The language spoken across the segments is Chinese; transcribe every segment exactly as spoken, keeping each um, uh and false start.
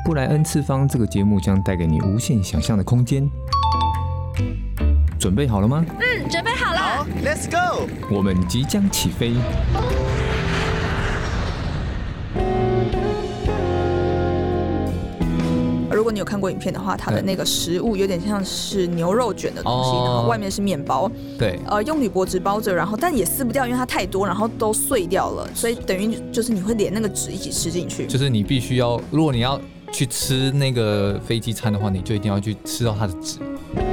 布莱恩次方这个节目将带给你无限想象的空间。准备好了吗？ 嗯，准备好了。 好 ，Let's go！ 我们即将起飞。 如果你有看过影片的话，它的那个食物有点像是牛肉卷的东西，哦、然后外面是面包， 对， 呃，用铝箔纸包着，然后但也撕不掉，因为它太多，然后都碎掉了，所以等于就是你会连那个纸一起吃进去。 就是你必须要，如果你要去吃那个飞机餐的话，你就一定要去吃到它的纸。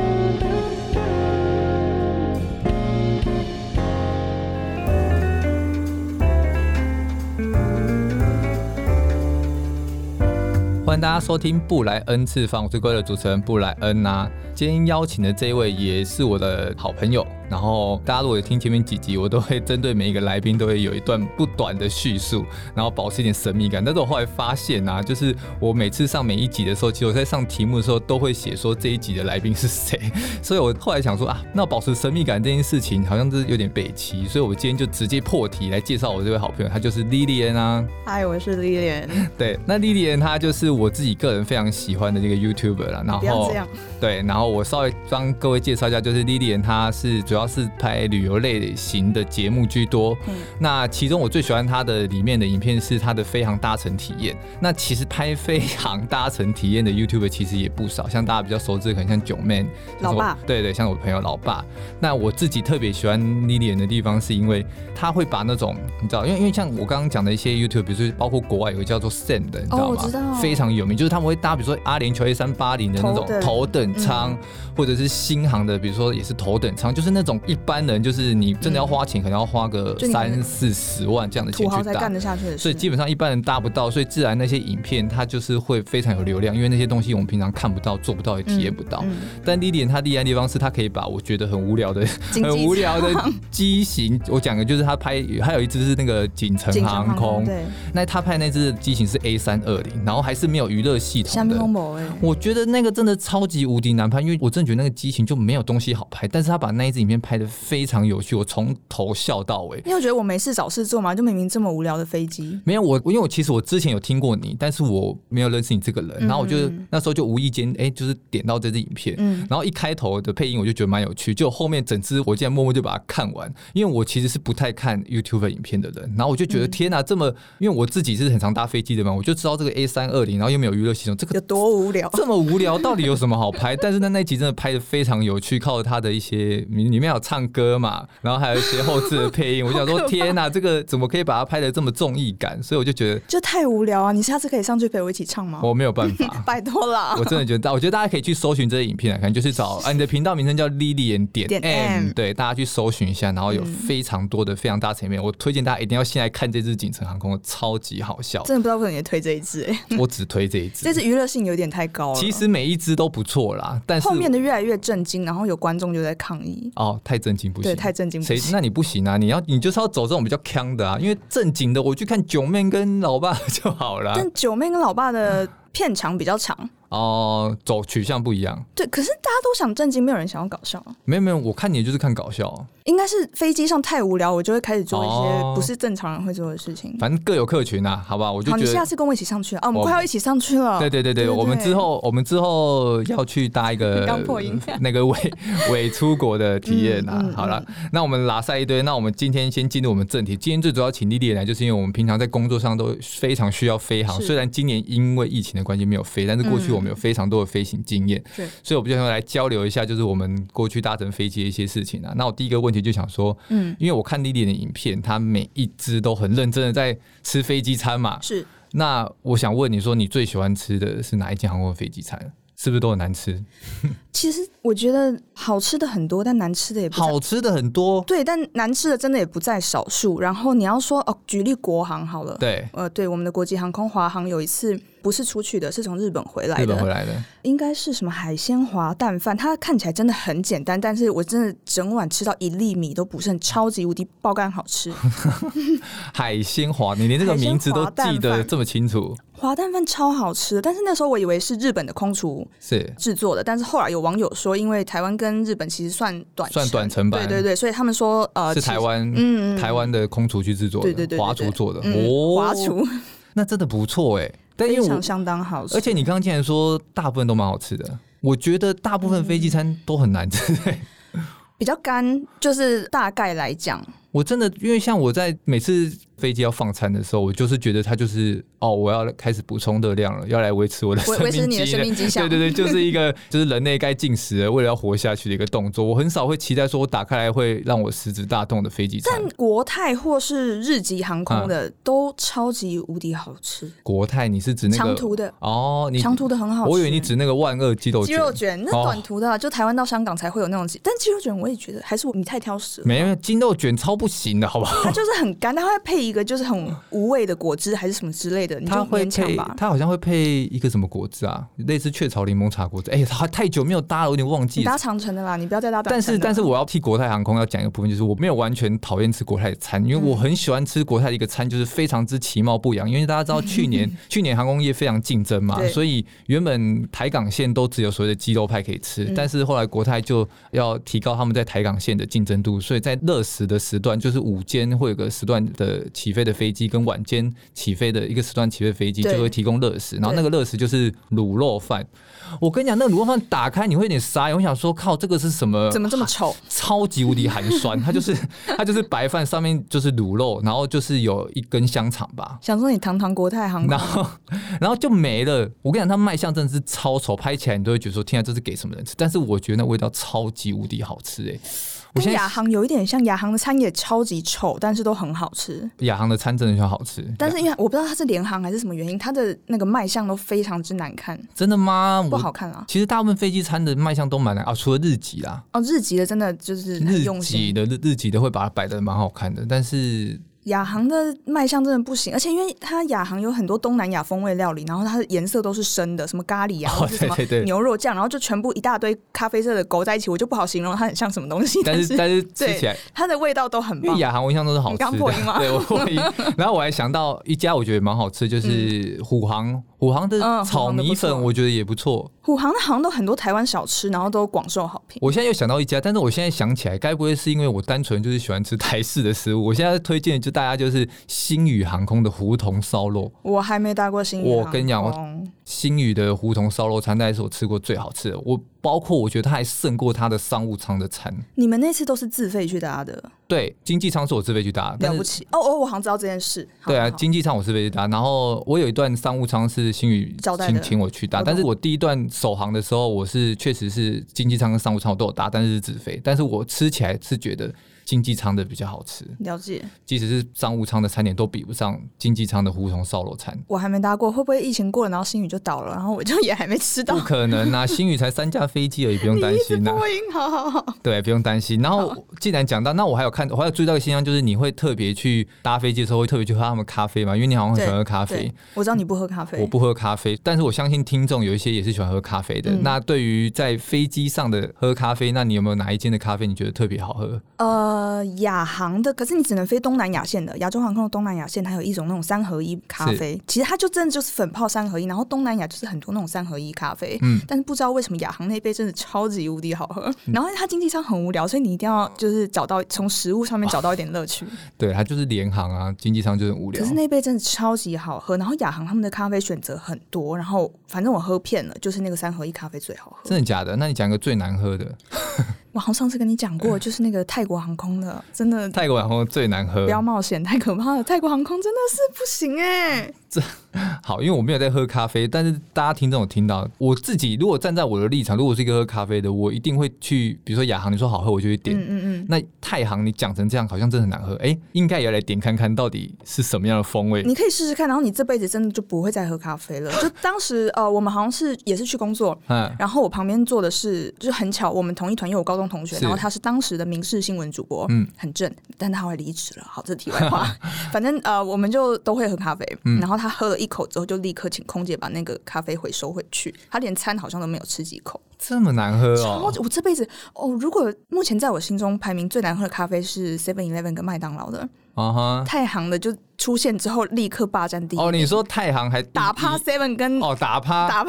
欢迎大家收听布莱恩次方，我是各位的主持人布莱恩啊。今天邀请的这一位也是我的好朋友，然后大家如果有听前面几集，我都会针对每一个来宾都会有一段不短的叙述，然后保持一点神秘感。但是我后来发现啊，就是我每次上每一集的时候，其实我在上题目的时候都会写说这一集的来宾是谁，所以我后来想说啊，那保持神秘感这件事情好像是有点北齐，所以我今天就直接破题来介绍我这位好朋友，他就是 Lilian 啊。 嗨，我是 Lilian。 对，那 Lilian 她就是我自己个人非常喜欢的这个 YouTuber 啦，然后不要这样。 对，然后我稍微帮各位介绍一下，就是 Lilian 她是主要是拍旅游类型的节目居多。嗯、那其中我最喜欢她的里面的影片是她的飞航搭乘体验。那其实拍飞航搭乘体验的 YouTuber 其实也不少，像大家比较熟知的可能像九妹老爸， 对对，像我朋友老爸。那我自己特别喜欢 Lilian 的地方是因为他会把那种你知道，因为因为像我刚刚讲的一些 YouTuber， 比如说包括国外有个叫做 Sam 的，你知道吗？ 哦，我知道， 非常有名，就是他们会搭比如说阿联酋 A 三八零 的那种头等舱、嗯，或者是新航的，比如说也是头等舱，就是那种一般人就是你真的要花钱，嗯、可能要花个三四十万这样的钱去搭， 土豪才干得下去的事， 所以基本上一般人搭不到，所以自然那些影片它就是会非常有流量，因为那些东西我们平常看不到、做不到、也体验不到。嗯嗯、但 Lilian 他厉害的地方是，他可以把我觉得很无聊的、很无聊的机型，我讲的就是他拍，还有一支是那个景程航空，对，那他拍那支机型是 A 三二零，然后还是没有娱乐系统的。我觉得那个真的超级无敌难拍，因为我真的觉得那个机型就没有东西好拍，但是他把那一支影片拍得非常有趣，我从头笑到尾。 你有觉得我没事找事做吗？就明明这么无聊的飞机， 没有我，因为我其实我之前有听过你，但是我没有认识你这个人，嗯、然后我就那时候就无意间哎、欸，就是点到这支影片，嗯、然后一开头的配音我就觉得蛮有趣，就后面整支我竟然默默就把它看完，因为我其实是不太看 YouTube 影片的人，然后我就觉得、嗯、天哪，这么因为我自己是很常搭飞机的嘛，我就知道这个 A 三二零，然后又没有娱乐系统，这个有多无聊， 这么无聊，到底有什么好拍？但是那那集真的拍得非常有趣，靠着他的一些里面有唱歌嘛，然后还有一些后置的配音，我想说天哪，这个怎么可以把它拍得这么综艺感？所以我就觉得就太无聊啊！你下次可以上去陪我一起唱吗？ 我没有办法， 拜托啦！ 我真的觉得，我觉得大家可以去搜寻这些影片，可能就是找啊，你的频道名称叫 Lilian 点 M， 对，大家去搜寻一下，然后有非常多的非常大层面，我推荐大家一定要先来看这支景程航空，超级好笑。 真的不知道为什么你推这一支哎、欸， 我只推这一支， 这支娱乐性有点太高了。 其实每一支都不错啦，但是后面的越来越震惊，然后有观众就在抗议。 哦，太震惊不行， 对，太震惊不行。 谁？那你不行啊！你要你就是要走这种比较鏘的啊，因为正经的我去看九妹跟老爸就好了。 但九妹跟老爸的片长比较长。 哦，走取向不一样。 对，可是大家都想震惊，没有人想要搞笑。 没有没有，我看你就是看搞笑。 应该是飞机上太无聊，我就会开始做一些不是正常人会做的事情。 哦、反正各有客群啊，好吧？我就觉得。 好，你下次跟我一起上去啊！我们快要一起上去了。 对对对 对, 對，我们之后我们之后要去搭一个刚破音那个伪伪出国的体验啊。嗯嗯、好了，那我们拉塞一堆，那我们今天先进入我们正题。今天最主要请Lilian来，就是因为我们平常在工作上都非常需要飞航。虽然今年因为疫情的关系没有飞，但是过去我们有非常多的飞行经验，嗯、所以我们就想来交流一下，就是我们过去搭乘飞机的一些事情啊。那我第一个问题就想说，嗯，因为我看Lilian的影片，他每一支都很认真的在吃飞机餐嘛， 是。 那我想问你说，你最喜欢吃的是哪一间航空的飞机餐？是不是都很难吃？ 其实我觉得好吃的很多，但难吃的也不在好吃的很多， 对，但难吃的真的也不在少数。然后你要说哦，举例国航好了， 对， 呃，对，我们的国际航空华航有一次不是出去的，是从日本回来的， 日本回来的， 应该是什么海鲜滑蛋饭，它看起来真的很简单，但是我真的整碗吃到一粒米都不剩，超级无敌爆肝好吃。 海鲜滑，你连这个名字都记得这么清楚。 滑蛋饭超好吃的，但是那时候我以为是日本的空厨制作的，但是后来有网友说，因为台湾跟日本其实算短程， 算短程版， 对对对，所以他们说呃是台湾，嗯，台湾的空厨去制作的，对对对，华厨做的， 嗯、哦，华厨。 那真的不错哎、欸， 但因为我非常相当好吃。 而且你刚刚竟然说大部分都蛮好吃的，我觉得大部分飞机餐都很难吃、欸嗯、比较干，就是大概来讲。 我真的，因为像我在每次飞机要放餐的时候，我就是觉得它就是哦，我要开始补充热量了，要来维持我的生命维持你的生命迹象。 对对对，就是一个就是人类该进食了，为了要活下去的一个动作。我很少会期待说我打开来会让我食指大动的飞机餐。 但国泰或是日籍航空的、嗯、都超级无敌好吃。 国泰你是指那个长途的哦，你长途的很好吃。 我以为你指那个万恶鸡肉卷。 鸡肉卷那短途的、啊哦，就台湾到香港才会有那种。但鸡肉卷我也觉得还是你太挑食了。 没有，鸡肉卷超不行的，好不好？ 它就是很干，它会配一个就是很无味的果汁还是什么之类的，你就勉强吧。 它好像会配一个什么果汁啊，类似雀巢柠檬茶果汁。哎、欸，太久没有搭了，我有点忘记了。 你搭长程的啦，你不要再搭短程的。 但是，但是我要替国泰航空要讲一个部分，就是我没有完全讨厌吃国泰的餐，因为我很喜欢吃国泰的一个餐，就是非常之其貌不扬。因为大家知道去年去年航空业非常竞争嘛，所以原本台港线都只有所谓的鸡肉派可以吃、嗯，但是后来国泰就要提高他们在台港线的竞争度，所以在热时的时段，就是午间会有个时段的起飞的飞机跟晚间起飞的一个时段起飞的飞机就会提供热食，然后那个热食就是卤肉饭。我跟你讲，那个卤肉饭打开你会有点傻眼，我想说靠，这个是什么？ 怎么这么丑？ 超级无敌寒酸，它就是它就是白饭上面就是卤肉，然后就是有一根香肠吧。 想说你堂堂国泰航空， 然后然后就没了。我跟你讲，它卖相真的是超丑，拍起来你都会觉得说，天啊，这是给什么人吃？但是我觉得那味道超级无敌好吃哎、欸。 我跟亚航有一点像，亚航的餐也超级臭，但是都很好吃。 亚航的餐真的很好吃， 但是因为我不知道它是联航还是什么原因，它的那个卖相都非常之难看。 真的吗？ 不好看啊。 其实大部分飞机餐的卖相都蛮难啊，除了日籍啦。 哦，日籍的真的就是很用心。 日籍的日日籍的会把它摆得蛮好看的，但是。 亚航的卖相真的不行，而且因为它亚航有很多东南亚风味料理，然后它的颜色都是深的，什么咖喱啊，或者什么牛肉酱，然后就全部一大堆咖啡色的勾在一起，我就不好形容它很像什么东西。 但是但是吃起来， 它的味道都很棒。 因为亚航我印象都是好吃的。 你刚破音吗？ 对，我破音。然后我还想到一家我觉得蛮好吃，就是虎航，虎航的炒米粉我觉得也不错。 虎航的好像都很多台湾小吃，然后都广受好评。 我现在又想到一家，但是我现在想起来，该不会是因为我单纯就是喜欢吃台式的食物？我现在推荐的就大家就是星宇航空的胡同烧肉。 我还没搭过星宇航空。 我跟你讲，星宇的胡同烧肉餐大概是我吃过最好吃的。我包括我觉得它还胜过它的商务舱的餐。 你们那次都是自费去搭的？ 对，经济舱是我自费去搭。 了不起哦哦，我好像知道这件事。 对啊，经济舱我自费去搭，然后我有一段商务舱是星宇请请我去搭，但是我第一段首航的时候，我是确实是经济舱跟商务舱我都有搭，但是是自费。但是我吃起来是觉得经济舱的比较好吃。 了解。 即使是商务舱的餐点都比不上经济舱的胡同烧肉餐。 我还没搭过，会不会疫情过了，然后星宇就倒了，然后我就也还没吃到？ 不可能啊，星宇才三架飞机而已，不用担心啊。 你一直播音，好好好。 对，不用担心。然后既然讲到，那我还有看，我还有注意到一个现象，就是你会特别去搭飞机的时候，会特别去喝他们咖啡嘛？因为你好像很喜欢喝咖啡。 我知道你不喝咖啡， 我不喝咖啡，但是我相信听众有一些也是喜欢喝咖啡的。嗯、那对于在飞机上的喝咖啡，那你有没有哪一间的咖啡你觉得特别好喝？ 呃，亚航的，可是你只能飞东南亚线的。亚洲航空的东南亚线，它有一种那种三合一咖啡，其实它就真的就是粉泡三合一，然后东南亚就是很多那种三合一咖啡。嗯，但是不知道为什么亚航那杯真的超级无敌好喝。嗯、然后它经济舱很无聊，所以你一定要就是找到从食物上面找到一点乐趣。哦、 对，它就是联航啊，经济舱就是很无聊。 可是那杯真的超级好喝，然后亚航他们的咖啡选择很多，然后反正我喝遍了，就是那个三合一咖啡最好喝。 真的假的？那你讲一个最难喝的。 我好像上次跟你讲过，就是那个泰国航空的，真的泰国航空最难喝， 不要冒险，太可怕了。泰国航空真的是不行哎、欸。 这好，因为我没有在喝咖啡，但是大家听众有听到，我自己如果站在我的立场，如果是一个喝咖啡的，我一定会去，比如说亚航你说好喝，我就会点。嗯嗯嗯。那泰航你讲成这样，好像真的很难喝，哎、欸，应该也要来点看看到底是什么样的风味。 你可以试试看，然后你这辈子真的就不会再喝咖啡了。就当时呃，我们好像是也是去工作，嗯，然后我旁边坐的是，就是很巧，我们同一团又有高中同学，然后他是当时的民视新闻主播，嗯，很正，但他后来离职了。好，这是题外话。反正呃，我们就都会喝咖啡，嗯、然后他喝了一口之后，就立刻请空姐把那个咖啡回收回去。他连餐好像都没有吃几口。 这么难喝哦！ 我这辈子哦，如果目前在我心中排名最难喝的咖啡是 seven eleven 跟麦当劳的，啊哈，太行的就出现之后立刻霸占第一。 哦，你说太行还打趴 seven 跟哦打趴打趴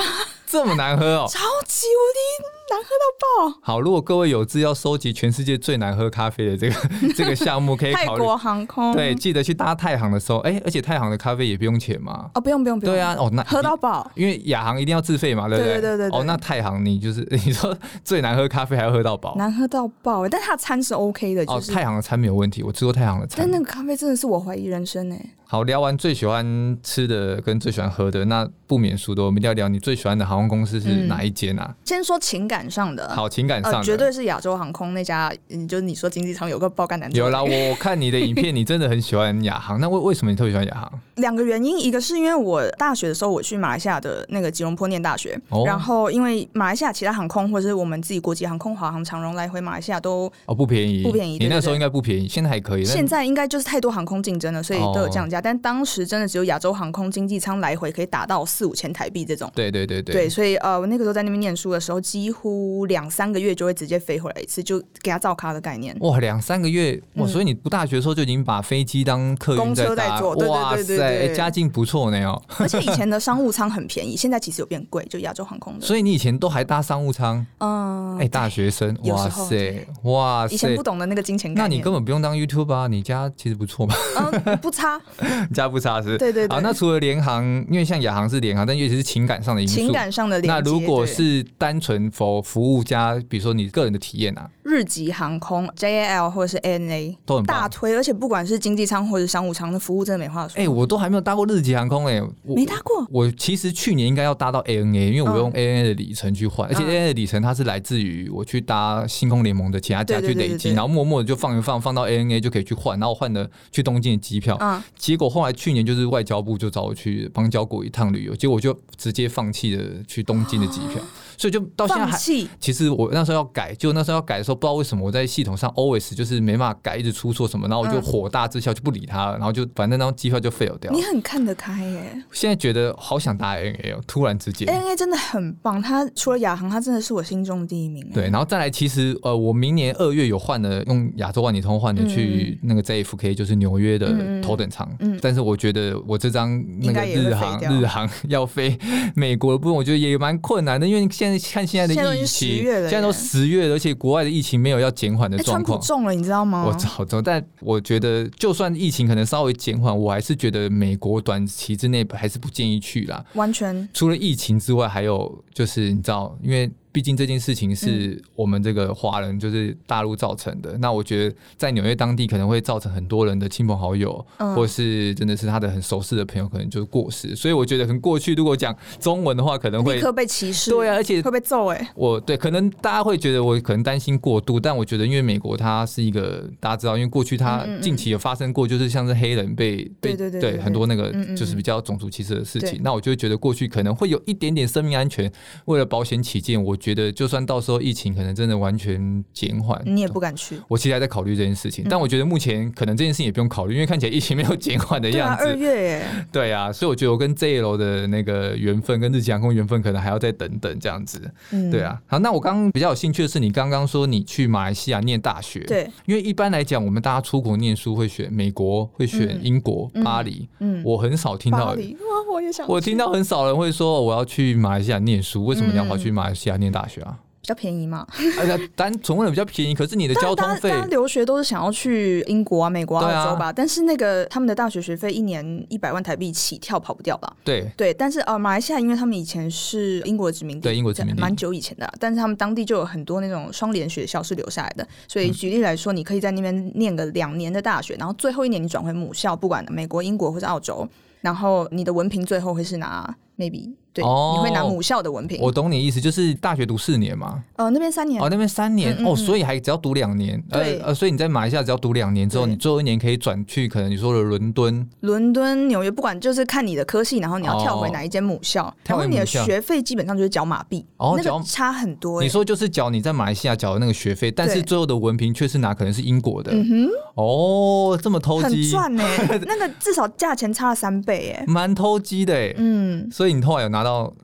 这么难喝哦， 超级无敌难喝到爆。 好，如果各位有志要收集全世界最难喝咖啡的这个这个项目，可以考虑泰国航空。 对，记得去搭太行的时候，哎、欸，而且太行的咖啡也不用钱嘛。 哦，不用不用不用。 对啊，哦，那喝到饱， 因为亚航一定要自费嘛，对不对？ 对对对对。 哦，那太行你就是你说最难喝咖啡还要喝到饱， 难喝到爆，但它的餐是 OK 的。就是、 哦，太行的餐没有问题，我吃过太行的餐。 但那个咖啡真的是我怀疑人生哎。 好，聊完最喜欢吃的跟最喜欢喝的，那不免俗的，我们一定要聊你最喜欢的航空公司是哪一间啊？嗯、 先说情感上的， 好，情感上的、呃、 绝对是亚洲航空那家，嗯，就是你说经济舱有个爆肝难做。 有啦，我看你的影片，你真的很喜欢亚航，那为为什么你特别喜欢亚航？ 两个原因，一个是因为我大学的时候我去马来西亚的那个吉隆坡念大学，哦、然后因为马来西亚其他航空或者是我们自己国际航空华航、长荣来回马来西亚都哦不便宜， 不便宜。 你那时候应该不便宜，现在还可以。 现在应该就是太多航空竞争了，所以都有降价。哦、但当时真的只有亚洲航空经济舱来回可以打到四五千台币这种。 对对对对。 对，所以呃，我那个时候在那边念书的时候，几乎两三个月就会直接飞回来一次，就给他照咖的概念。 哇，两三个月哇！所以你读大学的时候就已经把飞机当客运在搭， 公车在坐。对对对对对对， 家境不错呢哦。 而且以前的商务舱很便宜，现在其实有变贵，就亚洲航空的。 所以你以前都还搭商务舱？嗯，哎、欸，大学生，哇塞，哇塞， 以前不懂的那个金钱概念。 那你根本不用当 YouTube 啊，你家其实不错吧？ 嗯，不差， 家不差是。 对对对。 好，那除了联航，因为像亚航是联航，但尤其是情感上的因素， 情感上的连接。 那如果是单纯 for 服务加，比如说你个人的体验啊， 日籍航空 J A L 或者是 A N A 都很大推，而且不管是经济舱或者商务舱的服务真的没话说。 哎、欸，我都还没有搭过日籍航空哎、欸， 没搭过。 我其实去年应该要搭到 A N A， 因为我用 A N A 的里程去换，嗯、而且 A N A 的里程它是来自于我去搭星空联盟的其他家去累积，然后默默的就放一放，放到 A N A 就可以去换，然后我换了去东京的机票。嗯，结果后来去年就是外交部就找我去邦交国一趟旅游，结果我就直接放弃了去东京的机票。哦，所以就到现在还，其实我那时候要改，就那时候要改的时候，不知道为什么我在系统上 always 就是没办法改，一直出错什么，然后我就火大之下就不理他了，然后就反正那张机票就 fail 掉了。 你很看得开耶！ 现在觉得好想搭 A N A 哦，突然之间 A N A 真的很棒，它除了亚航，它真的是我心中第一名。 对，然后再来，其实呃，我明年二月有换了用亚洲万里通换的去那个 J F K， 就是纽约的头等舱，嗯嗯，但是我觉得我这张那个日航日航要飞美国的部分，我觉得也蛮困难的，因为现在看现在的疫情，现在都十月了，而且国外的疫情没有要减缓的状况， 川普中了，你知道吗？ 我早知道，但我觉得就算疫情可能稍微减缓，我还是觉得美国短期之内还是不建议去啦。 完全除了疫情之外，还有就是你知道，因为毕竟这件事情是我们这个华人就是大陆造成的，嗯，那我觉得在纽约当地可能会造成很多人的亲朋好友，嗯，或是真的是他的很熟识的朋友可能就过世，所以我觉得可能过去如果讲中文的话可能会立刻被歧视。 对啊，而且会被揍哎，欸。 我对可能大家会觉得我可能担心过度，但我觉得因为美国它是一个大家知道，因为过去它近期有发生过就是像是黑人被被对对对对对很多那个就是比较种族歧视的事情，那我就会觉得过去可能会有一点点生命安全，为了保险起见，我觉得就算到时候疫情可能真的完全减缓， 你也不敢去。 我其实还在考虑这件事情，嗯，但我觉得目前可能这件事情也不用考虑，因为看起来疫情没有减缓的样子。 对啊，二月耶。 对啊，所以我觉得我跟 J L 的那个缘分，跟日籍航空缘分，可能还要再等等这样子。嗯，对啊。好，那我刚刚比较有兴趣的是，你刚刚说你去马来西亚念大学， 对， 因为一般来讲，我们大家出国念书会选美国，会选英国，嗯，巴黎。嗯，我很少听到， 巴黎，哇，我也想去。 我听到很少人会说我要去马来西亚念书，为什么你要跑去马来西亚念大学啊？ 比较便宜嘛， 单纯为了比较便宜，可是你的交通费， 大家留学都是想要去英国啊、美国、啊、澳洲吧，啊，但是那个他们的大学学费一年一百万台币起跳，跑不掉吧？ 对对，但是呃，马来西亚因为他们以前是英国的殖民地， 对英国殖民地蛮久以前的，但是他们当地就有很多那种双联学校是留下来的，所以举例来说，你可以在那边念个两年的大学，然后最后一年你转回母校，不管美国、英国或者澳洲，然后你的文凭最后会是拿 maybe。对，哦，你会拿母校的文凭。 我懂你意思，就是大学读四年嘛。 呃，那边三年。 哦，那边三年，嗯嗯嗯，哦，所以还只要读两年。 对， 呃，所以你在马来西亚只要读两年之后，你最后一年可以转去可能你说的伦敦、 伦敦、纽约，不管就是看你的科系，然后你要跳回哪一间母校，哦，然后你的学费基本上就是缴马币，哦，那个差很多。 你说就是缴你在马来西亚缴的那个学费，但是最后的文凭却是拿可能是英国的。 嗯哼， 哦，这么偷鸡， 很赚哎，那个至少价钱差了三倍哎， 蛮偷鸡的哎。嗯，所以你后来有拿到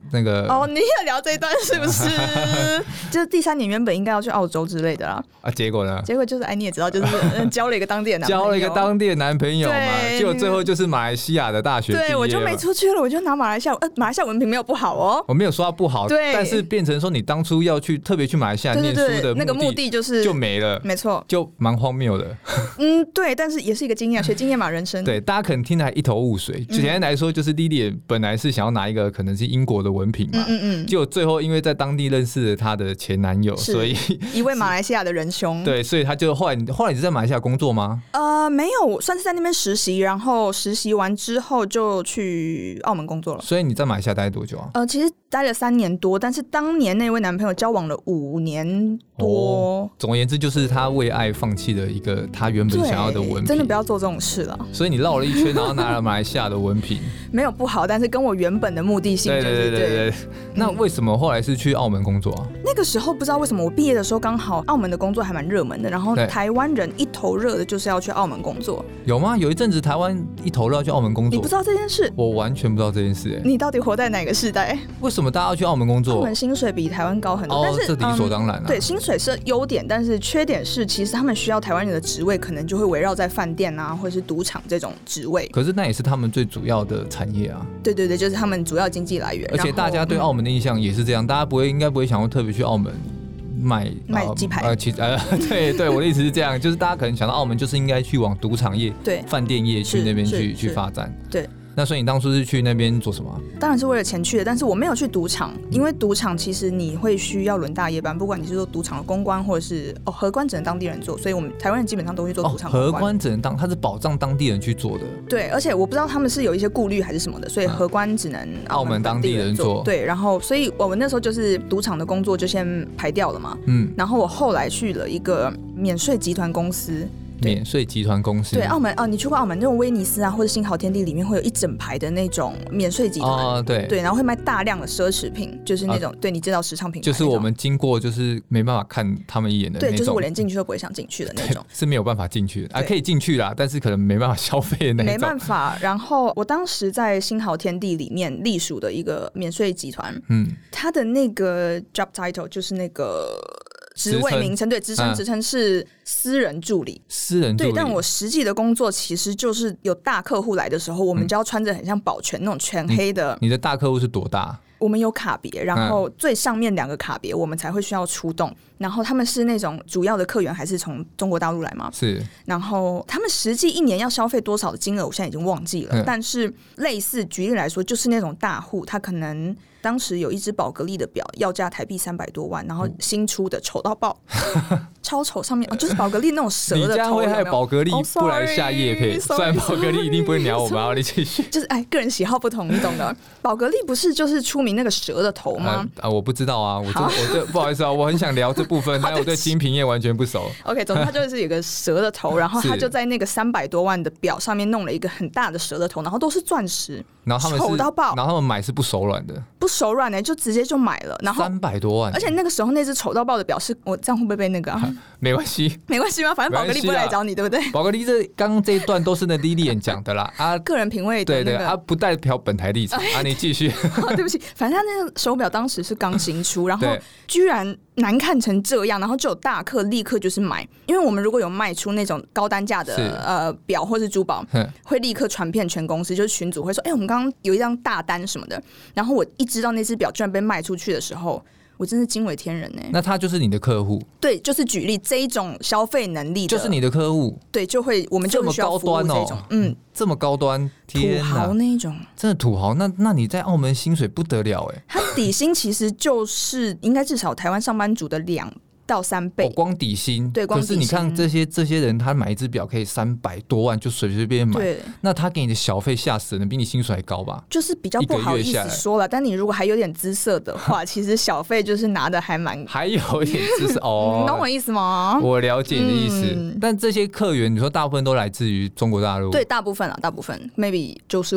那个哦，你也聊这一段是不是？就是第三年原本应该要去澳洲之类的啦， 啊，结果呢？ 结果就是哎，你也知道，就是交了一个当地的男朋友， 交了一个当地的男朋友嘛，结果最后就是马来西亚的大学毕业了。 对，我就没出去了，我就拿马来西亚，呃，马来西亚文凭没有不好哦， 我没有说它不好， 对， 但是变成说你当初要去特别去马来西亚念书的目的， 对对对，那个目的就是就没了， 没错， 就蛮荒谬的。 嗯，对，但是也是一个经验，学经验嘛，人生。 对，大家可能听得还一头雾水。简单来说，就是 Lily 本来是想要拿一个可能是英国的文凭嘛，嗯嗯嗯，结果最后因为在当地认识了她的前男友，所以一位马来西亚的仁兄， 对，所以他就后来后来你是在马来西亚工作吗？ 呃，没有，我算是在那边实习，然后实习完之后就去澳门工作了。 所以你在马来西亚待多久啊？ 呃，其实待了三年多，但是当年那位男朋友交往了五年多。哦， 总而言之，就是他为爱放弃了一个他原本想要的文凭。 真的不要做这种事了。 所以你绕了一圈，然后拿了马来西亚的文凭， 没有不好，但是跟我原本的目的性就是对对对对对。那为什么后来是去澳门工作啊？ 那个时候不知道为什么，我毕业的时候刚好澳门的工作还蛮热门的，然后台湾人一头热的就是要去澳门工作。 有吗？有一阵子台湾一头热要去澳门工作， 你不知道这件事？ 我完全不知道这件事、欸。 你到底活在哪个世代？ 为什么大家要去澳门工作？ 澳门薪水比台湾高很多， 哦、 但是这理所当然啊、 嗯。对，薪水是优点，但是缺点是，其实他们需要台湾人的职位，可能就会围绕在饭店啊，或者是赌场这种职位。 可是那也是他们最主要的产业啊。 对对对，就是他们主要经济来源。 而且大家对澳门的印象也是这样，嗯、大家不会应该不会想要特别去澳门。卖卖鸡排， 呃，其呃，对对，我的意思是这样，就是大家可能想到澳门，就是应该去往赌场业、对饭店业去那边去去发展， 对。 那所以你当初是去那边做什么？ 当然是为了钱去的，但是我没有去赌场，因为赌场其实你会需要轮大夜班，不管你是做赌场的公关，或者是哦荷官只能当地人做，所以我们台湾人基本上都会做赌场公关。 哦、荷官只能当，他是保障当地人去做的。 对，而且我不知道他们是有一些顾虑还是什么的，所以荷官只能澳门当地人做。 对，然后所以我们那时候就是赌场的工作就先排掉了嘛，嗯，然后我后来去了一个免税集团公司。 免税集团公司， 对，澳门哦，你去过澳门那种威尼斯啊，或者新豪天地里面会有一整排的那种免税集团， 哦，对对，然后会卖大量的奢侈品，就是那种，啊、对，你知道时尚品牌， 就是我们经过就是没办法看他们一眼的那种， 对，就是我连进去都不会想进去的那种， 是没有办法进去的啊，可以进去啦，但是可能没办法消费的那种， 没办法。然后我当时在新豪天地里面隶属的一个免税集团，嗯，它的那个 job title 就是那个。职位名称对，职称职称是私人助理， 私人助理。 对，但我实际的工作其实就是有大客户来的时候，我们就要穿着很像保全那种全黑的。 你, 你的大客户是多大？ 我们有卡别，然后最上面两个卡别我们才会需要出动，然后他们是那种主要的客源还是从中国大陆来嘛？ 是。 然后他们实际一年要消费多少的金额，我现在已经忘记了。但是类似举例来说，就是那种大户，他可能当时有一只宝格丽的表，要价台币三百多万，然后新出的丑到爆，超丑，上面、哦、就是宝格丽那种蛇的头。 你这样会害宝格丽不来下业配， oh, 虽然宝格丽一定不会鸟我们，你继续。 就是哎，个人喜好不同，你懂的。宝格丽不是就是出名那个蛇的头吗？ 啊, 啊，我不知道啊，我真的我这不好意思啊，我很想聊这部分，但我对精品业完全不熟。 OK， 总之它就是有个蛇的头，然后他就在那个三百多万的表上面弄了一个很大的蛇的头，然后都是钻石， 然后他们丑到爆， 然后他们买是不手软的， 不手软呢、欸，就直接就买了，然后三百多万， 而且那个时候那只丑到爆的表是，我这样会不会被那个、啊？ 没关系， 没关系吗？反正宝格丽不会来找你，对不对？ 宝格丽这刚刚这一段都是那 Lily 讲的啦，啊， 个人品味的、那个， 对对，啊，不代表本台立场啊，你继续。 哦，对不起，反正他那个手表当时是刚新出，然后居然难看成这样，然后就有大客立刻就是买，因为我们如果有卖出那种高单价的呃表或是珠宝，会立刻传遍全公司，就是群组会说，哎、欸，我们刚刚有一张大单什么的，然后我一知道那只表居然被卖出去的时候。我真是惊为天人呢、欸。 那他就是你的客户？ 对，就是举例这一种消费能力的， 就是你的客户。 对，就会我们就会需要服务这种， 这么高端哦，嗯，这么高端，天哪，土豪那一种， 真的土豪。那那你在澳门薪水不得了哎、欸， 他底薪其实就是应该至少台湾上班族的两到三倍、 哦，光底薪。 对，光底薪。 可是你看这些这些人，他买一只表可以三百多万，就随随便便买。 对，那他给你的小费吓死人，比你薪水还高吧？ 就是比较不好意思说了，但你如果还有点姿色的话，其实小费就是拿的还蛮…… 还有一点姿色哦， 你懂我意思吗？ 我了解你的意思。嗯、但这些客源，你说大部分都来自于中国大陆？ 对，大部分啊，大部分 maybe 九十五趴。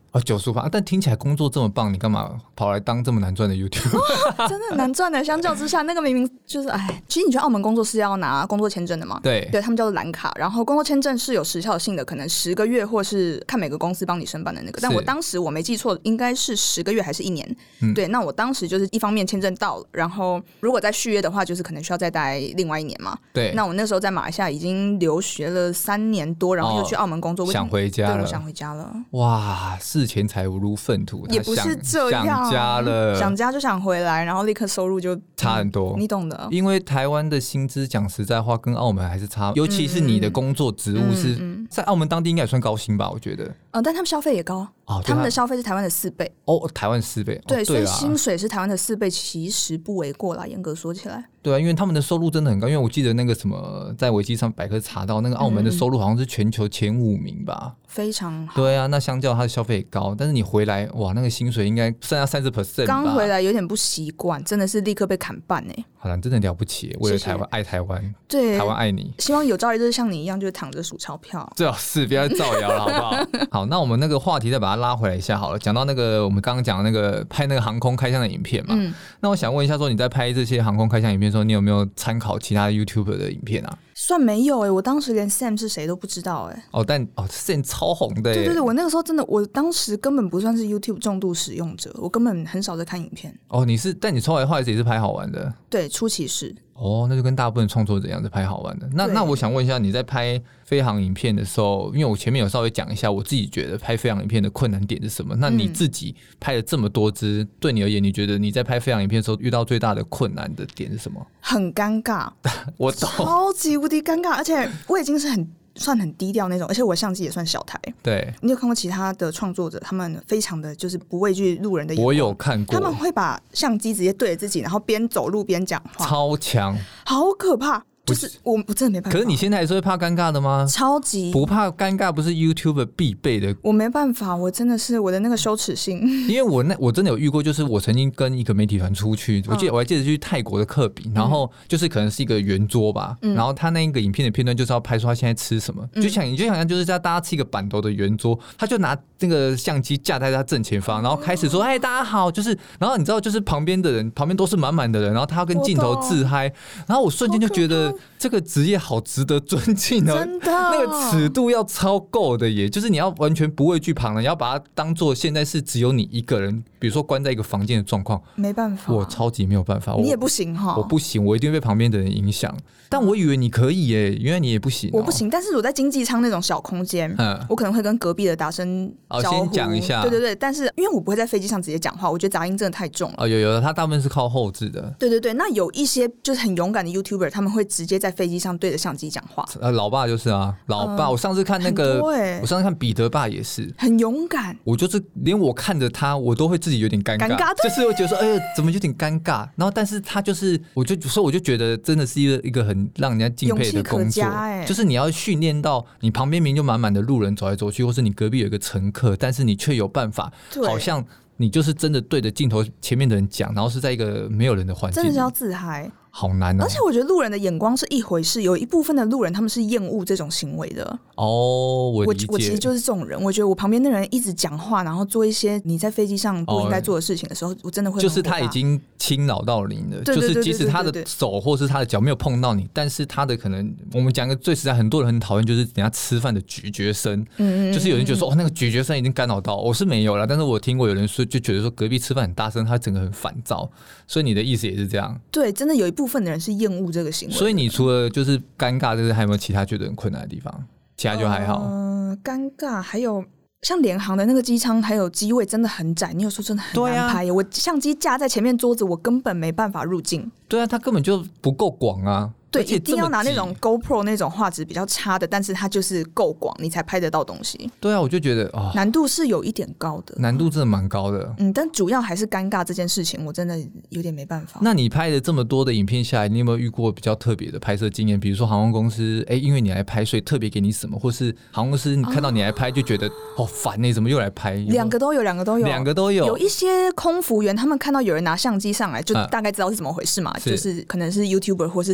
哦，九十八，但听起来工作这么棒，你干嘛跑来当这么难赚的 YouTube？、 哦、真的难赚的，相较之下，那个明明就是哎，其实你去澳门工作是要拿工作签证的嘛？ 对， 对他们叫做蓝卡，然后工作签证是有时效性的，可能十个月，或是看每个公司帮你申办的那个。但我当时我没记错，应该是十个月还是一年？嗯、对，那我当时就是一方面签证到了，然后如果再续约的话，就是可能需要再待另外一年嘛。 对， 那我那时候在马来西亚已经留学了三年多，然后又去澳门工作， 哦、想回家了， 对，我想回家了。 哇，视钱财如粪土， 也不是这样， 想家了， 想家就想回来，然后立刻收入就差很多， 嗯、你懂的。 因为台湾的薪资讲实在话，跟澳门还是差，尤其是你的工作职务是、嗯嗯、在澳门当地应该也算高薪吧，我觉得。 嗯，但他们消费也高，哦、他们的消费是台湾的四倍。 哦，台湾四倍， 对， 哦、对所以薪水是台湾的四倍，其实不为过啦。严格说起来， 对啊，因为他们的收入真的很高。因为我记得那个什么，在维基上百科查到，那个澳门的收入好像是全球前五名吧， 非常好。 对啊，那相较他的消费也高，但是你回来哇，那个薪水应该剩下三十 percent。 刚回来有点不习惯，真的是立刻被砍半哎、欸。 好了，真的了不起，为了台湾，爱台湾， 对， 台湾爱你。 希望有朝一日像你一样，就是躺着数钞票。 最好是不要造谣了，好不好？好，那我们那个话题再把它拉回来一下好了。讲到那个我们刚刚讲那个拍那个航空开箱的影片嘛，嗯、那我想问一下，说你在拍这些航空开箱影片的时候，你有没有参考其他 YouTuber 的影片啊？ 算没有哎、欸，我当时连 Sam 是谁都不知道哎、欸。 哦，但哦 Sam 超红的、欸。 对对对，我那个时候真的，我当时根本不算是 YouTube 重度使用者，我根本很少在看影片。 哦，你是，但你后来后来也是拍好玩的。 对，初期是。 哦，那就跟大部分创作者一样，在拍好玩的。那那我想问一下，你在拍飞航影片的时候，因为我前面有稍微讲一下，我自己觉得拍飞航影片的困难点是什么？那你自己拍了这么多支，嗯、对你而言，你觉得你在拍飞航影片的时候遇到最大的困难的点是什么？ 很尴尬， 我懂， 超级无敌尴尬，而且我已经是很。算很低调那种，而且我相机也算小台。 对， 你有看过其他的创作者，他们非常的就是不畏惧路人的眼光。 我有看过， 他们会把相机直接对着自己，然后边走路边讲话， 超强， 好可怕。就是我我真的没办法。 可是你现在还是会怕尴尬的吗？ 超级不怕尴尬，不是 YouTuber 必备的。 我没办法，我真的是我的那个羞耻心。 因为我那我真的有遇过，就是我曾经跟一个媒体团出去，我记得、嗯、我还记得去泰国的克比，然后就是可能是一个圆桌吧，嗯、然后他那个影片的片段就是要拍出他现在吃什么，嗯、就想你就想象就是在大家吃一个板头的圆桌，他就拿那个相机架在他正前方，然后开始说：“哎、哦，大家好！”就是，然后你知道，就是旁边的人，旁边都是满满的人，然后他要跟镜头自嗨，然后我瞬间就觉得这个职业好值得尊敬哦， 真的， 那个尺度要超够的耶，就是你要完全不畏惧旁人，你要把它当做现在是只有你一个人，比如说关在一个房间的状况， 没办法， 我超级没有办法， 你也不行哈， 我不行，我一定会被旁边的人影响。但我以为你可以耶，原来你也不行、哦。 我不行，但是我在经济舱那种小空间，嗯，我可能会跟隔壁的打声招呼， 哦、先讲一下， 对对对。但是因为我不会在飞机上直接讲话，我觉得杂音真的太重了。 哦，有有的，他大部分是靠后置的。 对对对，那有一些就是很勇敢的 YouTuber， 他们会直接在飞机上对着相机讲话。 呃，老爸就是啊，老爸，呃、我上次看那个， 欸、 我上次看彼得爸也是很勇敢。 我就是连我看着他，我都会自己有点尴尬， 尴尬就是会觉得说，哎呀，怎么有点尴尬？然后，但是他就是，我就所以我就觉得真的是一个一个很让人家敬佩的工作， 欸、 就是你要训练到你旁边明明就满满的路人走来走去，或是你隔壁有一个乘客，但是你却有办法，好像你就是真的对着镜头前面的人讲，然后是在一个没有人的环境， 真的是要自嗨。 好难哦！ 而且我觉得路人的眼光是一回事，有一部分的路人他们是厌恶这种行为的。 哦，我理解。 我我其实就是这种人，我觉得我旁边的人一直讲话，然后做一些你在飞机上不应该做的事情的时候，哦、我真的会就是他已经侵扰到你了，就是即使他的手或是他的脚没有碰到你，但是他的可能，我们讲个最实在，很多人很讨厌就是人家吃饭的咀嚼声，嗯嗯，就是有人觉得说哦那个咀嚼声已经干扰到，我是没有了，但是我听过有人说就觉得说隔壁吃饭很大声，他整个很烦躁，所以你的意思也是这样？ 对，真的有一部分的人是厌恶这个行为。 所以你除了就是尴尬，就是还有没有其他觉得很困难的地方？其他就还好。 呃，尴尬还有像联航的那个机舱，还有机位真的很窄，你有时候真的很难拍。啊、我相机架在前面桌子，我根本没办法入镜。 对啊，它根本就不够广啊。 对，一定要拿那种 GoPro 那种画质比较差的，但是它就是够广，你才拍得到东西。 对啊，我就觉得哦， 难度是有一点高的， 难度真的蛮高的。 嗯，但主要还是尴尬这件事情，我真的有点没办法。 那你拍了这么多的影片下来，你有没有遇过比较特别的拍摄经验？比如说航空公司，哎，因为你来拍，所以特别给你什么，或是航空公司你看到你来拍就觉得好烦呢，怎么又来拍？ 两个都有，两个都有， 两个都有。 有一些空服员，他们看到有人拿相机上来，就大概知道是怎么回事嘛，是就是可能是 YouTuber 或是什么网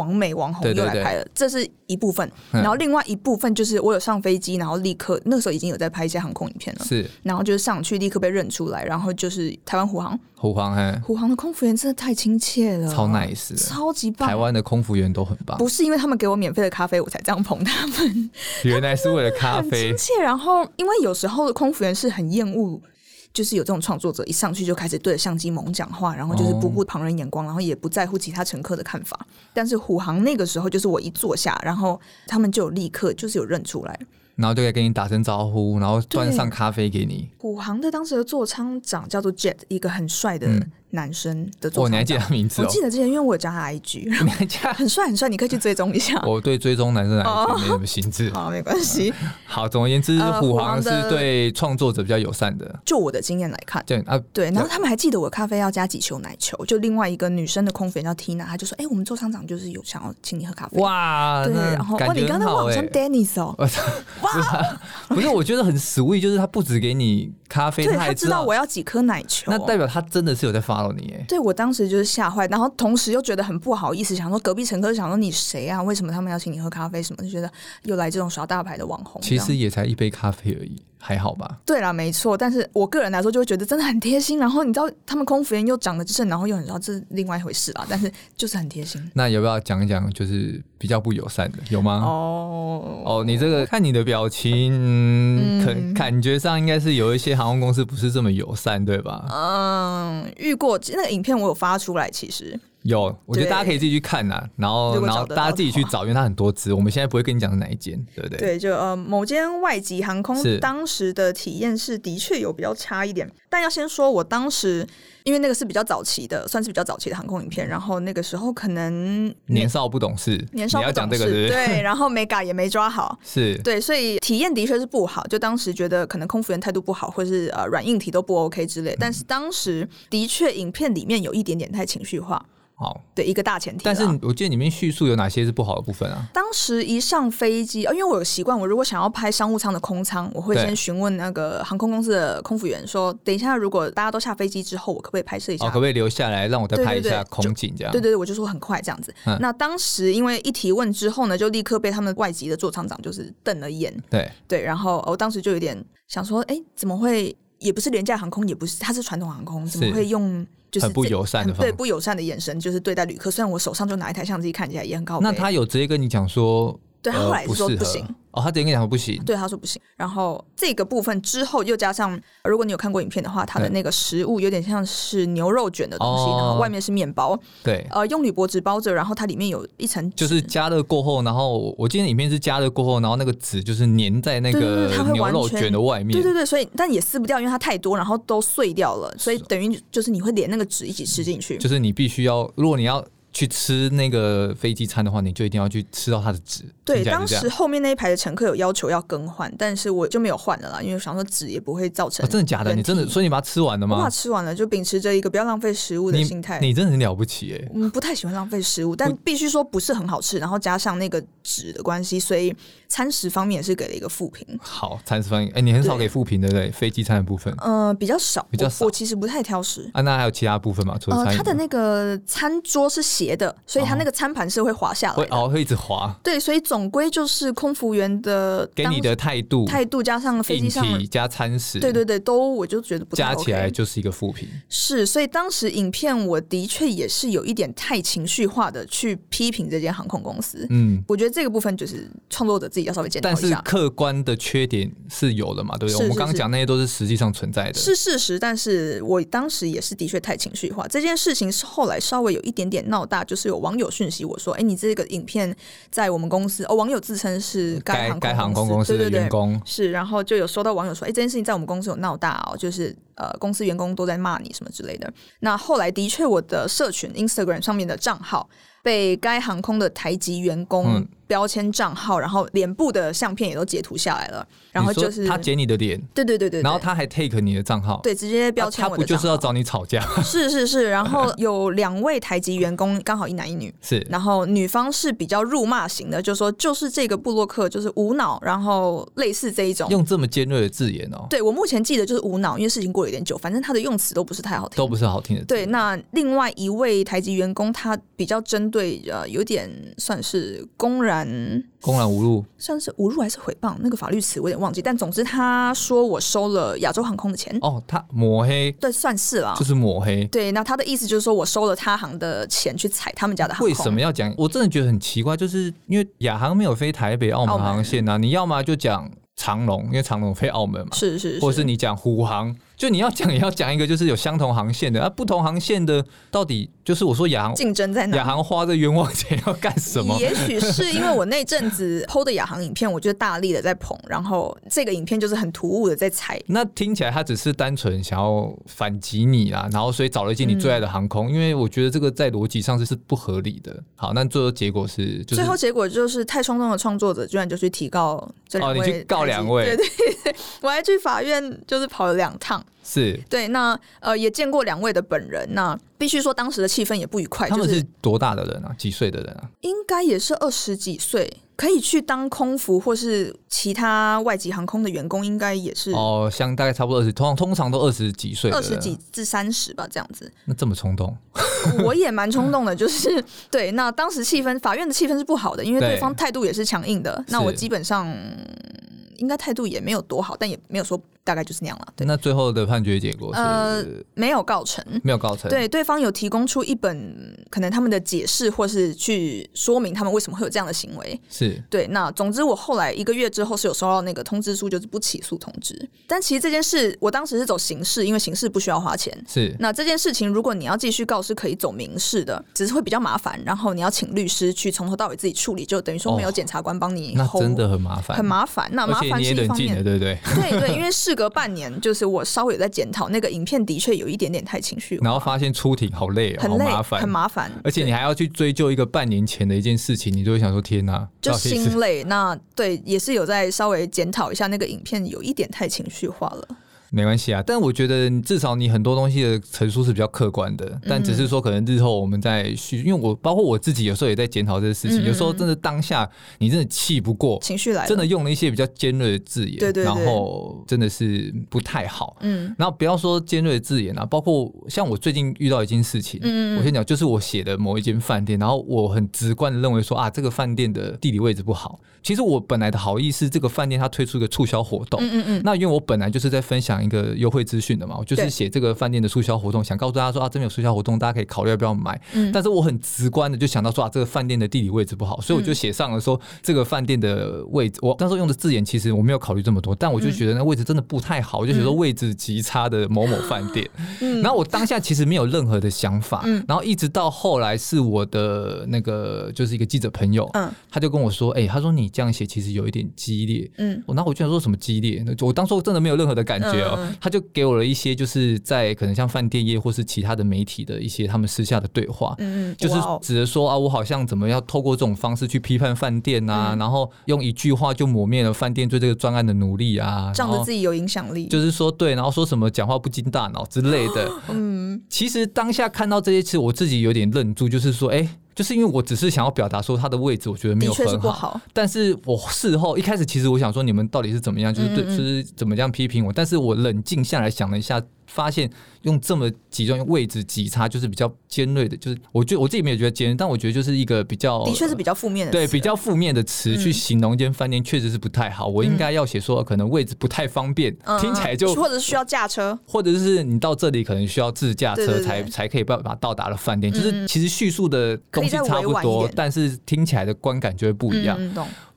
网美网红又来拍了，对对对，这是一部分。然后另外一部分就是我有上飞机，然后立刻那个时候已经有在拍一些航空影片了，是，然后就是上去立刻被认出来，然后就是台湾虎航， 虎航嘿， 虎航的空服员真的太亲切了， 超 nice 的， 超级棒。 台湾的空服员都很棒， 不是因为他们给我免费的咖啡我才这样捧他们， 原来是为了咖啡， 很亲切。然后因为有时候的空服员是很厌恶，就是有这种创作者一上去就开始对着相机猛讲话，然后就是不顾旁人眼光，然后也不在乎其他乘客的看法。但是虎航那个时候就是我一坐下，然后他们就有立刻就是有认出来， 然后就可以跟你打声招呼，然后端上咖啡给你。 虎航的当时的座舱长叫做 Jet， 一个很帅的男生的座舱长、 嗯哦、你还记得他名字、哦？ 我记得之前因为我有加他 I G， 你还加很帅很帅，你可以去追踪一下。 我对追踪男生的 I G 没什么兴致。 好，没关系。 好，总而言之，呃、虎航是对创作者比较友善的。 就我的经验来看， 对啊， 对。然后他们还记得我咖啡要加几球奶球。就另外一个女生的空服员叫 Tina， 她就说：“哎、欸，我们座舱长就是有想要请你喝咖啡。” 哇， 对。然后哇，你刚刚好像 Dennis 哦。 哇，不是，我觉得很 sweet， 就是他不只给你咖啡， 对， 他还知道我要几颗奶球， 那代表他真的是有在 follow 你耶。 对，我当时就是吓坏，然后同时又觉得很不好意思，想说隔壁乘客想说你谁啊？为什么他们要请你喝咖啡？什么就觉得又来这种耍大牌的网红。 其实也才一杯咖啡而已，还好吧？ 对啦，没错。但是我个人来说，就会觉得真的很贴心。然后你知道，他们空服员又长得正，然后又很知道这是另外一回事啦。但是就是很贴心。 那要不要讲一讲，就是比较不友善的，有吗？哦哦，你这个看你的表情，嗯，可感觉上应该是有一些航空公司不是这么友善，对吧？ 嗯，遇过那个影片我有发出来，其实。 有，我觉得大家可以自己去看呐、啊，然后然后大家自己去找，因为它很多支，我们现在不会跟你讲是哪一间，对不对？ 对，就呃某间外籍航空当时的体验是的确有比较差一点，但要先说我当时因为那个是比较早期的，算是比较早期的航空影片，然后那个时候可能年少不懂事， 年少不懂事， 你要讲这个是不是？ 对，然后美感也没抓好， 是对，所以体验的确是不好，就当时觉得可能空服员态度不好，或是呃软硬体都不 OK 之类，嗯、但是当时的确影片里面有一点点太情绪化。 好， 对一个大前提， 但是我记得里面叙述有哪些是不好的部分啊？ 当时一上飞机，因为我有习惯，我如果想要拍商务舱的空舱，我会先询问那个航空公司的空服员说，等一下如果大家都下飞机之后，我可不可以拍摄一下？ 哦，可不可以留下来让我再拍一下空景这样？ 对对对，我就说很快这样子。嗯、那当时因为一提问之后呢，就立刻被他们外籍的座舱长就是瞪了眼。对对，然后我当时就有点想说，哎，怎么会？也不是廉价航空，也不是，它是传统航空，怎么会用就是很不友善的方法， 对不友善的眼神，就是对待旅客？虽然我手上就拿一台相机，看起来也很高。 那他有直接跟你讲说， 对他后来是说不行。 哦，他直接跟你讲说不行， 对，他说不行。然后这个部分之后又加上，如果你有看过影片的话，它的那个食物有点像是牛肉卷的东西，哦、然后外面是面包，对，呃，用铝箔纸包着，然后它里面有一层纸， 就是加热过后，然后我今天影片是加热过后，然后那个纸就是粘在那个牛肉卷的外面， 对对对，所以但也撕不掉，因为它太多，然后都碎掉了，所以等于就是你会连那个纸一起吃进去， 就是你必须要，如果你要去吃那个飞机餐的话，你就一定要去吃到它的纸。 对，当时后面那一排的乘客有要求要更换，但是我就没有换了啦，因为我想说纸也不会造成、 哦。真的假的？你真的？所以你把它吃完了吗？ 我把它吃完了，就秉持着一个不要浪费食物的心态。 你真的很了不起耶！ 我不太喜欢浪费食物，但必须说不是很好吃，然后加上那个纸的关系，所以餐食方面也是给了一个负评。 好，餐食方面，哎、欸，你很少给负评对不对？飞机餐的部分， 嗯、呃，比较少， 比较少。 我, 我其实不太挑食啊。那还有其他部分吗？除了餐饮、呃， 它的那个餐桌是斜的，所以它那个餐盘是会滑下来的， 会哦，会一直滑。 对，所以总归就是空服员的给你的态度， 态度加上飞机上硬体加餐食， 对对对，都我就觉得不太 OK， 加起来就是一个负评。 是，所以当时影片我的确也是有一点太情绪化的去批评这间航空公司。嗯，我觉得这个部分就是创作者自己要稍微检讨一下。 但是客观的缺点是有的嘛，对不对？是是是，我们刚刚讲那些都是实际上存在的， 是事实。但是我当时也是的确太情绪化。这件事情是后来稍微有一点点闹大，就是有网友讯息我说：“哎，你这个影片在我们公司哦。”网友自称是该航空该航空公司的员工， 对对对，是，然后就有收到网友说：“哎，这件事情在我们公司有闹大哦，就是呃，公司员工都在骂你什么之类的。”那后来的确，我的社群 Instagram 上面的账号被该航空的台籍员工标签账号，然后脸部的相片也都截图下来了，然后就是他截你的脸， 对对对 对, 对， 然后他还 take 你的账号， 对，直接标签我的账号、啊、他不就是要找你吵架？ 是是是，然后有两位台籍员工，刚好一男一女， 是， 然后女方是比较辱骂型的，就说就是这个部落客就是无脑，然后类似这一种， 用这么尖锐的字眼哦。 对，我目前记得就是无脑，因为事情过了有点久，反正他的用词都不是太好听， 都不是好听的字。 对，那另外一位台籍员工他比较针对呃，有点算是公然公然侮辱， 算是侮辱还是诽谤，那个法律词我有点忘记，但总之他说我收了亚洲航空的钱。 哦，他抹黑， 对，算是啦， 就是抹黑。 对，那他的意思就是说我收了他航的钱去踩他们家的航空。 为什么要讲？我真的觉得很奇怪，就是因为亚航没有飞台北、澳门航线啊，你要么就讲长荣，因为长荣飞澳门嘛， 是是是， 或者是你讲虎航。就你要讲也要讲一个就是有相同航线的啊，不同航线的到底就是我说亚航竞争在哪？ 亚航花这冤枉钱要干什么？ 也许是因为我那阵子 P O 的亚航影片，我就大力的在捧，然后这个影片就是很突兀的在踩。 那听起来他只是单纯想要反击你啦，然后所以找了一间你最爱的航空，嗯、因为我觉得这个在逻辑上是是不合理的。好，那最后结果是、就是， 最后结果就是太冲动的创作者居然就去提告这两位， 哦，你去告两位， 对对对，我还去法院就是跑了两趟。 是对，那呃也见过两位的本人，那必须说当时的气氛也不愉快。 他们是多大的人啊？几岁的人啊？ 应该也是二十几岁，可以去当空服或是其他外籍航空的员工，应该也是哦，像大概差不多二十，通常通常都二十几岁， 二十几至三十吧，这样子。 那这么冲动？ 我也蛮冲动的，就是对。那当时气氛，法院的气氛是不好的，因为对方态度也是强硬的。那我基本上应该态度也没有多好，但也没有说。大概就是那样了。 那最后的判决结果是、呃、 没有告成， 没有告成。 对，对方有提供出一本可能他们的解释，或是去说明他们为什么会有这样的行为。 是对。那总之，我后来一个月之后是有收到那个通知书，就是不起诉通知。但其实这件事，我当时是走刑事，因为刑事不需要花钱。 是。 那这件事情，如果你要继续告，是可以走民事的，只是会比较麻烦。然后你要请律师去从头到尾自己处理，就等于说没有检察官帮你、哦。 那真的很麻烦， 很麻烦。那麻烦是一方面， 对不对？ 对对，因为事隔半年就。就是我稍微有在检讨那个影片，的确有一点点太情绪化， 然后发现出庭好累、哦， 很累， 好麻烦， 很麻烦， 而且你还要去追究一个半年前的一件事情，你就会想说天哪， 就心累。那对，也是有在稍微检讨一下那个影片，有一点太情绪化了。 没关系啊，但我觉得至少你很多东西的陈述是比较客观的，但只是说可能日后我们在续，因为我包括我自己有时候也在检讨这个事情、嗯嗯嗯，有时候真的当下你真的气不过， 情绪来了， 真的用了一些比较尖锐的字眼， 对对对， 然后真的是不太好。 嗯， 然后不要说尖锐的字眼啊，包括像我最近遇到一件事情，嗯嗯，我先讲，就是我写的某一间饭店，然后我很直观的认为说啊，这个饭店的地理位置不好。其实我本来的好意是这个饭店它推出一个促销活动，嗯嗯嗯，那因为我本来就是在分享一个优惠资讯的嘛，我就是写这个饭店的促销活动，想告诉大家说啊，这边有促销活动，大家可以考虑要不要买。嗯，但是我很直观的就想到说啊，这个饭店的地理位置不好，所以我就写上了说这个饭店的位置，我当时用的字眼其实我没有考虑这么多，但我就觉得那位置真的不太好，我就写说位置极差的某某饭店。嗯，然后我当下其实没有任何的想法，嗯，然后一直到后来是我的那个就是一个记者朋友，嗯，他就跟我说，哎、欸，他说你这样写其实有一点激烈，嗯，然后我就想说什么激烈？我当时真的没有任何的感觉哦、嗯，他就给我了一些就是在可能像饭店业或是其他的媒体的一些他们私下的对话，嗯，就是指的说啊，我好像怎么样透过这种方式去批判饭店啊、嗯，然后用一句话就抹灭了饭店对这个专案的努力啊， 仗着自己有影响力， 就是说对，然后说什么讲话不经大脑之类的，嗯，其实当下看到这些，其实我自己有点愣住，就是说，哎、欸。就是因为我只是想要表达说他的位置我觉得没有很 好, 不好， 但是我事后一开始其实我想说你们到底是怎么样，就是对，就是怎么这样批评我，但是我冷静下来想了一下，发现用这么极端用位置极差就是比较尖锐的，就是我觉得我自己没有觉得尖锐，但我觉得就是一个比较的确是比较负面的词， 对，比较负面的词去形容一间饭店确实是不太好，我应该要写说可能位置不太方便，嗯、听起来就或者是需要驾车， 或者是你到这里可能需要自驾车才对对对才可以办法到达了饭店，就是其实叙述的东西差不多，但是听起来的观感就会不一样。嗯，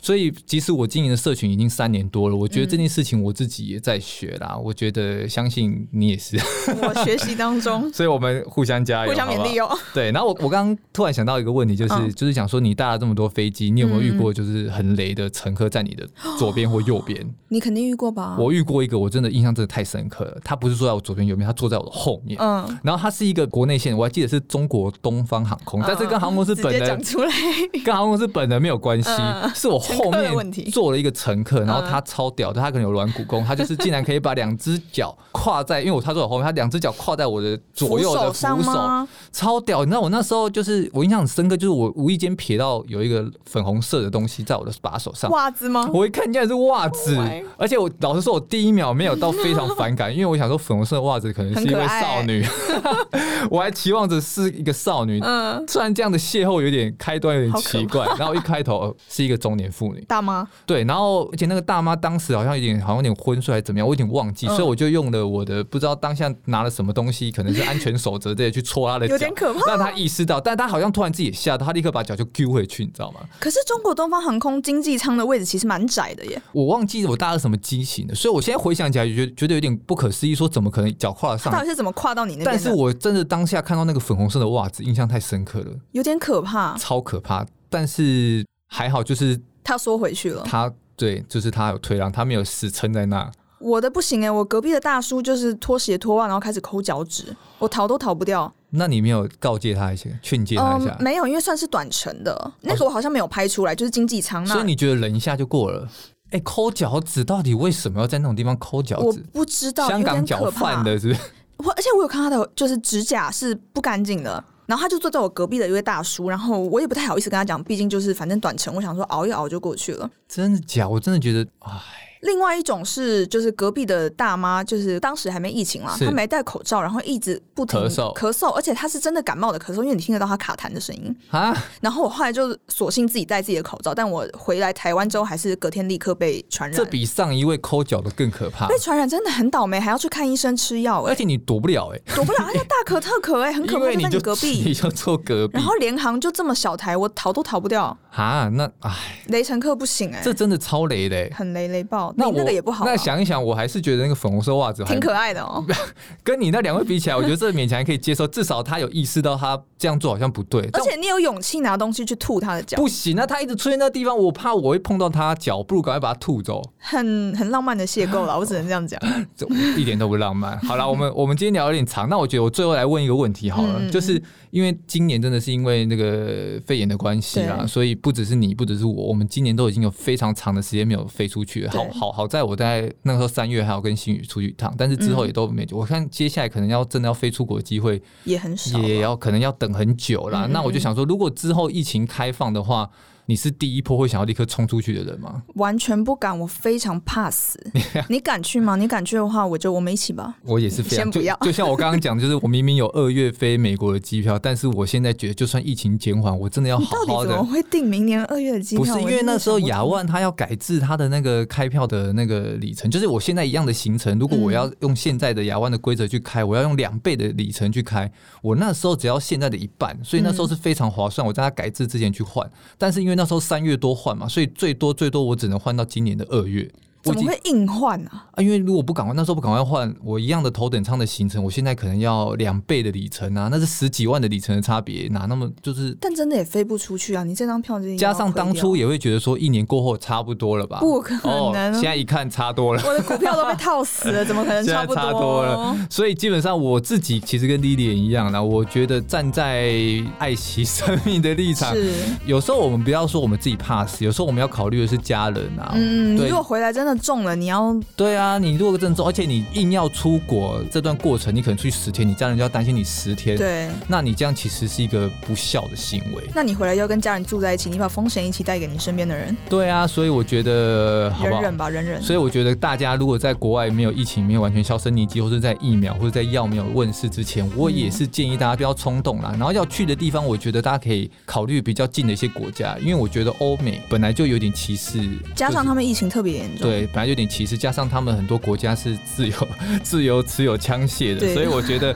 所以即使我经营的社群已经三年多了，我觉得这件事情我自己也在学啦。嗯、我觉得相信你也是， 我学习当中， 所以我们互相加油， 互相勉励哦。 对，然后我我刚刚突然想到一个问题，就是、嗯、就是讲说你搭了这么多飞机，你有没有遇过就是很雷的乘客在你的左边或右边？ 你肯定遇过吧？ 我遇过一个，我真的印象真的太深刻了。他不是坐在我左边右边，他坐在我的后面。嗯，然后他是一个国内线，我还记得是中国东方航空，嗯、但是跟航空公司本人讲出来， 跟航空公司本人没有关系，嗯、是我后面坐了一个乘客，然后他超屌的，他可能有软骨功，他就是竟然可以把两只脚跨在，因为我他坐我后面，他两只脚跨在我的左右的扶手，超屌！你知道我那时候就是我印象很深刻，就是我无意间瞥到有一个粉红色的东西在我的把手上， 袜子吗？ 我一看竟然是袜子， oh、而且我老实说，我第一秒没有到非常反感，因为我想说粉红色的袜子可能是一位少女，我还期望着是一个少女。嗯，虽然这样的邂逅有点开端有点奇怪，然后一开头、呃、是一个中年妇女大妈， 对，然后而且那个大妈当时好像有点好像有点昏睡还是怎么样，我有点忘记，嗯、所以我就用了我的不知道当下拿了什么东西，可能是安全守则这些去戳她的脚， 有点可怕， 让她意识到，但她好像突然自己也吓到，她立刻把脚就丢回去，你知道吗？ 可是中国东方航空经济舱的位置其实蛮窄的耶， 我忘记我搭了什么机型了，所以我现在回想起来觉得觉得有点不可思议，说怎么可能脚跨得上？ 到底是怎么跨到你那边的？ 但是我真的当下看到那个粉红色的袜子，印象太深刻了， 有点可怕， 超可怕。但是还好，就是他缩回去了。 他对，就是他有退让，他没有死撑在那。 我的不行哎、欸，我隔壁的大叔就是脱鞋脱袜，然后开始抠脚趾，我逃都逃不掉。 那你没有告诫他一些，劝诫他一下、 嗯？没有，因为算是短程的，那个我好像没有拍出来，就是经济舱。 所以你觉得忍一下就过了？哎、欸，抠脚趾到底为什么要在那种地方抠脚趾？ 我不知道， 香港脚贩的是不是？ 我而且我有看他的就是指甲是不干净的。然后他就坐在我隔壁的一位大叔，然后我也不太好意思跟他讲，毕竟就是反正短程，我想说熬一熬就过去了。 真的假？我真的觉得，哎。 另外一种是，就是隔壁的大妈，就是当时还没疫情啦，她没戴口罩，然后一直不停咳嗽， 咳嗽，而且她是真的感冒的咳嗽，因为你听得到她卡痰的声音啊。然后我后来就索性自己戴自己的口罩，但我回来台湾之后，还是隔天立刻被传染。 这比上一位抠脚的更可怕。 被传染真的很倒霉，还要去看医生吃药、欸， 而且你躲不了哎、欸， 躲不了，而且大咳特咳哎、欸，很可怕，就在你隔壁， 你就坐隔壁， 然后联航就这么小台，我逃都逃不掉啊。那哎， 雷乘客不行哎、欸， 这真的超雷的、欸， 很雷雷爆。那那个也不好。 那想一想，我还是觉得那个粉红色袜子挺可爱的哦。 跟你那两位比起来，我觉得这勉强还可以接受，至少他有意识到他这样做好像不对。 而且你有勇气拿东西去吐他的脚。 不行啊，他一直出现那地方，我怕我会碰到他脚，不如赶快把他吐走。 很很浪漫的邂逅啦，我只能这样讲。 一点都不浪漫。好啦，我们我们今天聊有点长，那我觉得我最后来问一个问题好了，嗯、就是因为今年真的是因为那个肺炎的关系啦，所以不只是你，不只是我，我们今年都已经有非常长的时间没有飞出去了。好好好在我在那个时候三月还要跟新宇出去一趟，但是之后也都没、嗯、我看接下来可能要真的要飞出国的机会也很少， 也要可能要等很久啦。嗯嗯嗯，那我就想说，如果之后疫情开放的话，你是第一波会想要立刻冲出去的人吗？ 完全不敢，我非常怕死。你敢去吗？你敢去的话，我就我们一起吧。 我也是非常先不要就, 就像我刚刚讲，就是我明明有二月飞美国的机票，但是我现在觉得，就算疫情减缓，我真的要好好的。 你到底怎么会订明年二月的机票？ 不是因为那时候亚万他要改制他的那个开票的那个里程，就是我现在一样的行程，如果我要用现在的亚万的规则去开，我要用两倍的里程去开，我那时候只要现在的一半，所以那时候是非常划算。我在他改制之前去换，但是因为那时候三月多换嘛，所以最多最多我只能换到今年的二月。 怎么会硬换啊？ 啊，因为如果不赶快，那时候不赶快换，我一样的头等舱的行程，我现在可能要两倍的里程啊，那是十几万的里程的差别，哪那么就是？ 但真的也飞不出去啊！你这张票就加上当初也会觉得说，一年过后差不多了吧？ 不可能、哦， 现在一看差多了， 我的股票都被套死了，怎么可能差不多？ 现在差多了，所以基本上我自己其实跟 Lilian 一样啦，我觉得站在爱惜生命的立场，是有时候我们不要说我们自己怕死，有时候我们要考虑的是家人啊。 嗯，你如果回来真的中了，你要。 对啊，你如果真的中，而且你硬要出国，这段过程你可能出去十天，你家人就要担心你十天。 对， 那你这样其实是一个不孝的行为。 那你回来要跟家人住在一起，你把风险一起带给你身边的人。 对啊，所以我觉得好不好？ 忍忍吧，忍忍。 所以我觉得大家如果在国外没有疫情，没有完全销声匿迹，或者在疫苗或者在药没有问世之前，我也是建议大家不要冲动啦。然后要去的地方，我觉得大家可以考虑比较近的一些国家，因为我觉得欧美本来就有点歧视， 加上他们疫情特别严重， 对，本来就有点歧视。加上他们很多国家是自由自由持有枪械的，所以我觉得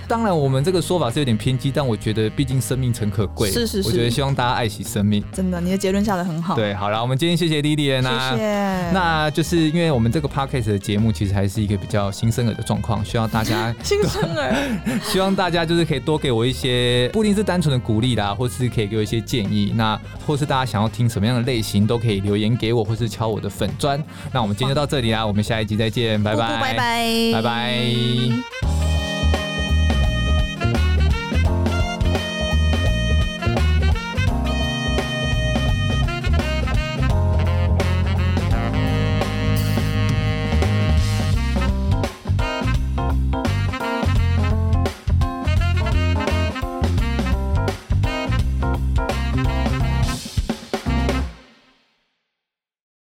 当然我们这个说法是有点偏激，但我觉得毕竟生命诚可贵， 是是是， 我觉得希望大家爱惜生命。 真的，你的结论下得很好。 对，好了，我们今天谢谢 Lilian 啊， 谢谢。 那就是因为我们这个 podcast 的节目其实还是一个比较新生儿的状况，希望大家新生儿， 希望大家就是可以多给我一些，不一定是单纯的鼓励啦，或是可以给我一些建议，那或是大家想要听什么样的类型，都可以留言给我，或是敲我的粉专。那我们今天就到这里啦，我们下一集再见，拜拜， 拜拜， 拜拜。